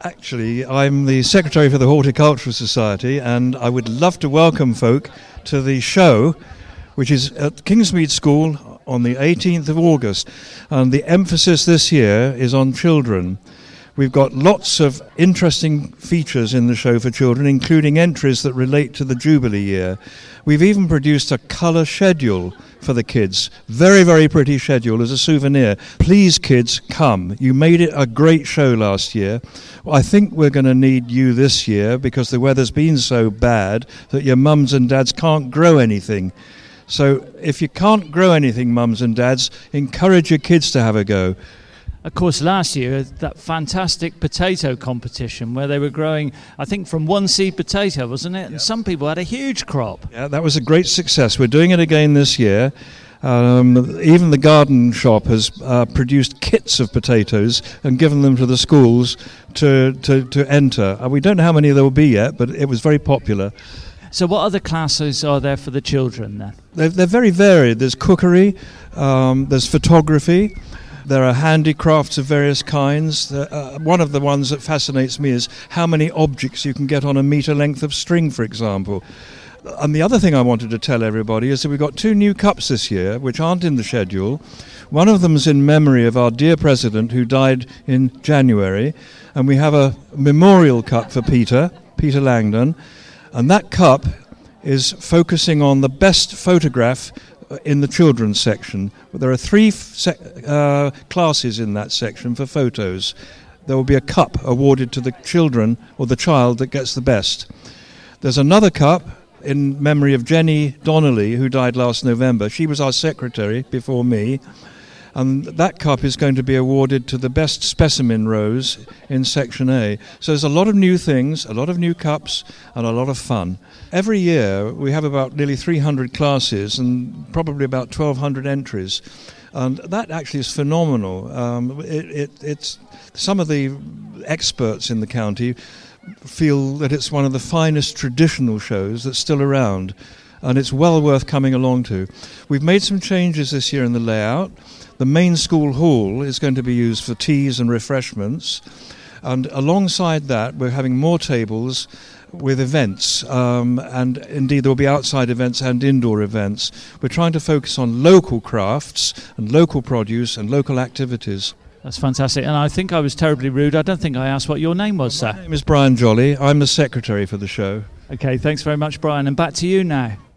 Actually, I'm the Secretary for the Horticultural Society, and I would love to welcome folk to the show, which is at Kingsmead School on the 18th of August. And the emphasis this year is on children. We've got lots of interesting features in the show for children, including entries that relate to the Jubilee year. We've even produced a colour schedule for the kids. Very, very pretty schedule as a souvenir. Please, kids, come. You made it a great show last year. I think we're going to need you this year because the weather's been so bad that your mums and dads can't grow anything. So if you can't grow anything, mums and dads, encourage your kids to have a go. Of course, last year, that fantastic potato competition where they were growing, I think, from one seed potato, wasn't it? And some people had a huge crop. Yeah, that was a great success. We're doing it again this year. Even the garden shop has produced kits of potatoes and given them to the schools to enter. We don't know how many there will be yet, but it was very popular. So what other classes are there for the children then? They're very varied. There's cookery, there's photography. There are handicrafts of various kinds. One of the ones that fascinates me is how many objects you can get on a metre length of string, for example. And the other thing I wanted to tell everybody is that we've got 2 new cups this year, which aren't in the schedule. One of them is in memory of our dear president who died in January. And we have a memorial cup for Peter Langdon. And that cup is focusing on the best photograph in the children's section. There are 3 classes in that section for photos. There will be a cup awarded to the children or the child that gets the best. There's another cup in memory of Jenny Donnelly, who died last November. She was our secretary before me. And that cup is going to be awarded to the best specimen rose in Section A. So there's a lot of new things, a lot of new cups, and a lot of fun. Every year we have about nearly 300 classes and probably about 1,200 entries. And that actually is phenomenal. It's some of the experts in the county feel that it's one of the finest traditional shows that's still around. And it's well worth coming along to. We've made some changes this year in the layout. The main school hall is going to be used for teas and refreshments. And alongside that, we're having more tables with events. And indeed, there will be outside events and indoor events. We're trying to focus on local crafts and local produce and local activities. That's fantastic. And I think I was terribly rude. I don't think I asked what your name was, sir. My name is Brian Jolly. I'm the secretary for the show. Okay, thanks very much, Brian. And back to you now.